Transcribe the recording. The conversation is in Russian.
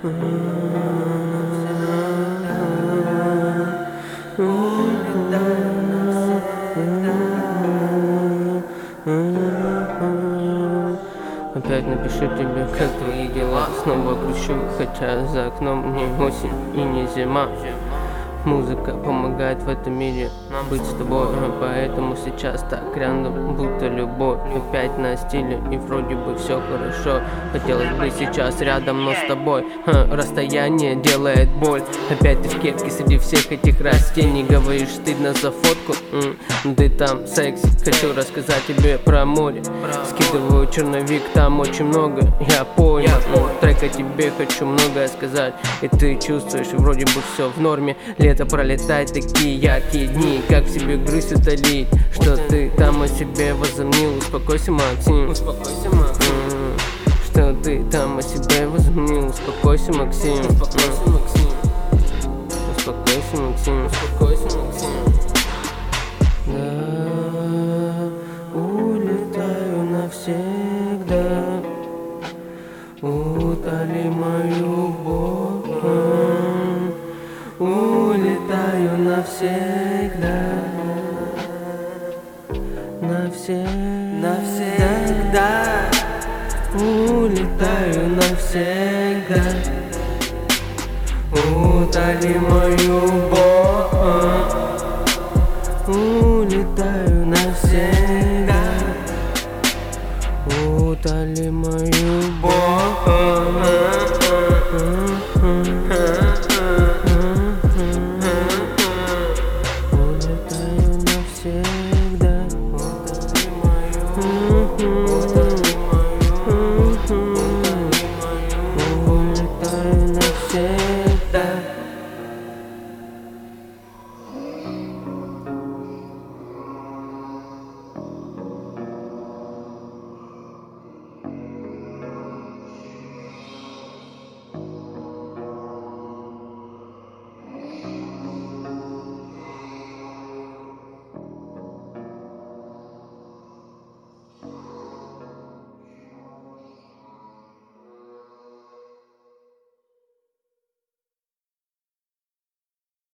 Опять напишу тебе, как твои дела. Снова грущу, хотя за окном не осень и не зима. Музыка помогает в этом мире быть с тобой, поэтому сейчас так рядом, будто любовь. Опять на стиле и вроде бы все хорошо. Хотелось бы сейчас рядом, но с тобой расстояние делает боль. Опять ты в кепке среди всех этих растений. Говоришь, стыдно за фотку, ты там секси. Хочу рассказать тебе про море. Скидываю черновик, там очень много, я понял. Трек о тебе хочу многое сказать, и ты чувствуешь, вроде бы все в норме. Лето пролетает, такие яркие дни, как в себе грусть утолить, что ты там о себе возомнил. Успокойся, Максим, успокойся, Максим. Что ты там о себе возомнил. Успокойся, Максим, успокойся, Максим. Успокойся, Максим, успокойся, Максим. Да, улетаю навсегда, утоли мою боль. Улетаю навсегда, навсегда. Улетаю навсегда, утоли мою боль. Улетаю навсегда, утоли мою боль.